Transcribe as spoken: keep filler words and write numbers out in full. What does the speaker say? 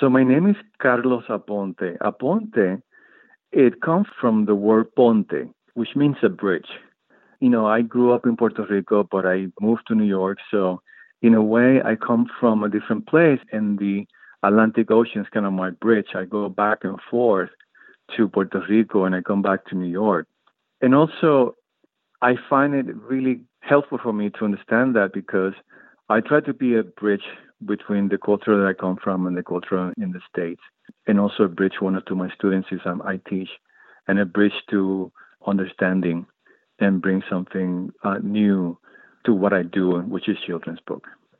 So my name is Carlos Aponte. Aponte, it comes from the word ponte, which means a bridge. You know, I grew up in Puerto Rico, but I moved to New York. So in a way, I come from a different place, and the Atlantic Ocean is kind of my bridge. I go back and forth to Puerto Rico and I come back to New York. And also, I find it really helpful for me to understand that because I try to be a bridge between the culture that I come from and the culture in the States, and also a bridge one to my students is um, I teach, and a bridge to understanding and bring something uh, new to what I do, which is children's book.